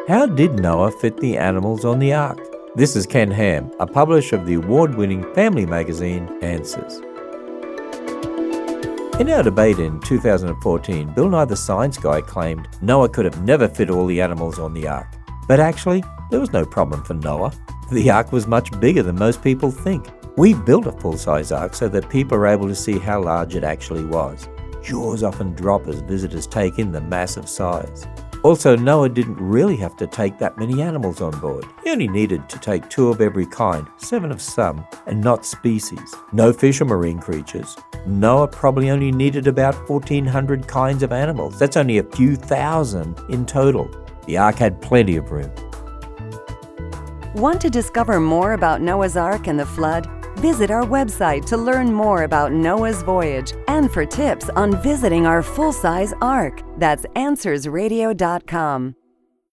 How did Noah fit the animals on the ark? This is Ken Ham, a publisher of the award-winning family magazine Answers. In our debate in 2014, Bill Nye the Science Guy claimed Noah could have never fit all the animals on the ark. But actually, there was no problem for Noah. The ark was much bigger than most people think. We built a full-size ark so that people are able to see how large it actually was. Jaws often drop as visitors take in the massive size. Also, Noah didn't really have to take that many animals on board. He only needed to take 2 of every kind, 7 of some, and not species. No fish or marine creatures. Noah probably only needed about 1,400 kinds of animals. That's only a few thousand in total. The ark had plenty of room. Want to discover more about Noah's Ark and the flood? Visit our website to learn more about Noah's voyage and for tips on visiting our full-size ark. That's AnswersRadio.com.